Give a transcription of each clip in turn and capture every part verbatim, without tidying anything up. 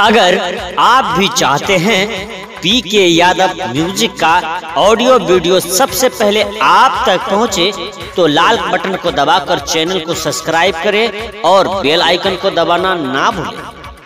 अगर आप भी चाहते हैं पी के यादव म्यूजिक का ऑडियो वीडियो सबसे पहले आप तक पहुंचे, तो लाल बटन को दबाकर चैनल को सब्सक्राइब करें और बेल आइकन को दबाना ना भूलें।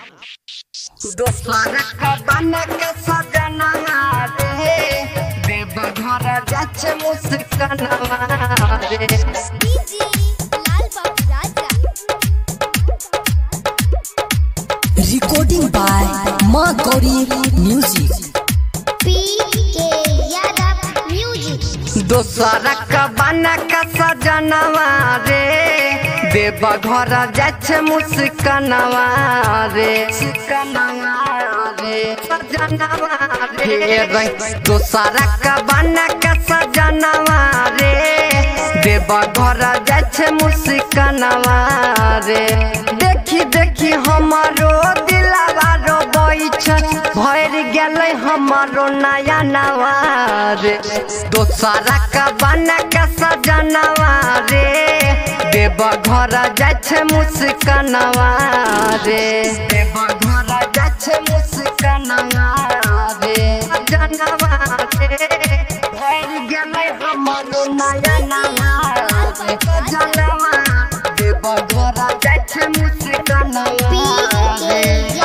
रिकॉर्डिंग बाय माँ गौरी म्यूजिक। पी के यादव म्यूजिक। दोसरा का बना का सजनवा रे, देव घर जाछे मुस्कनवा रे, मुस्कनवा रे सजनवा रे। दोसरा का बना का सजनवा रे, देव घर जाछे मुस्कनवा रे। देखी देखी हमारो दिलवा रो बैठ भर गेलै हमारो नया नवा रे। दोसरा का बना का सजनवा रे, देव घर जाछे मुस्कनवा रे, देव घर जाछे मुस्कनवा रे सजनवा रे। भर गेलै हमारो नया नवा रे सजनवा, देव घर जाछे मुस्कनवा रे।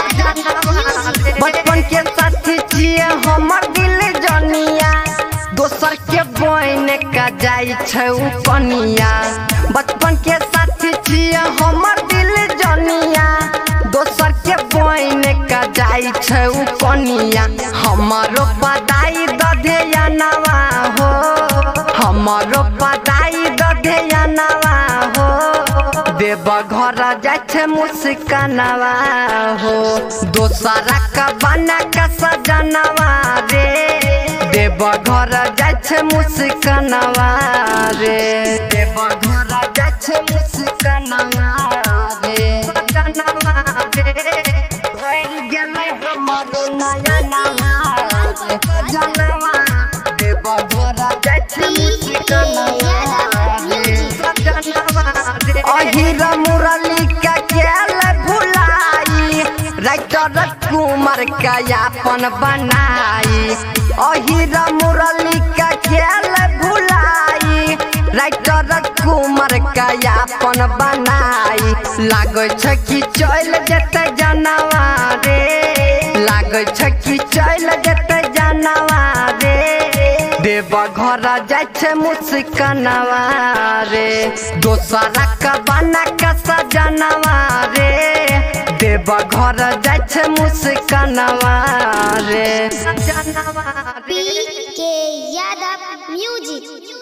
बचपन के साथी छिए हमर दिल जनिया, दोसर के बहन का जाई छै उ कनिया। बचपन के साथी छिए हमर दिल जनिया, दोसर के बहन का जाई छै उ कनिया। हमारो बधाई दधेया नवा हो, हमारो बधाई दधेया नवा हो, देव घर जाछे मुस्कनवा हो। दोसरा का बना का सजनवा रे, देव घर जाछे मुस्कनवा रे, देव घर जाछे मुस्कनवा रे सजनवा रे। भर गेलै हमारो नया नवा रे सजनवा, देव घर जाछे मुस्कनवा रे सजनवा रे। अहिरा मुरली का केल भुलाई, राइटर कुमार का यापन बनाई। अहिरा मुरली का केल भुलाई, राइटर कुमार का यापन बनाई। लागै छै कि चल जेतै जनवा रे, लागै छै कि चल जेतै जनवा रे, देव घर जाछे मुस्कनवा रे। दोसरा का बना का सजनवा रे, देव घर जाछे मुस्कनवा रे सजनवा रे। पी के यादव म्यूजिक।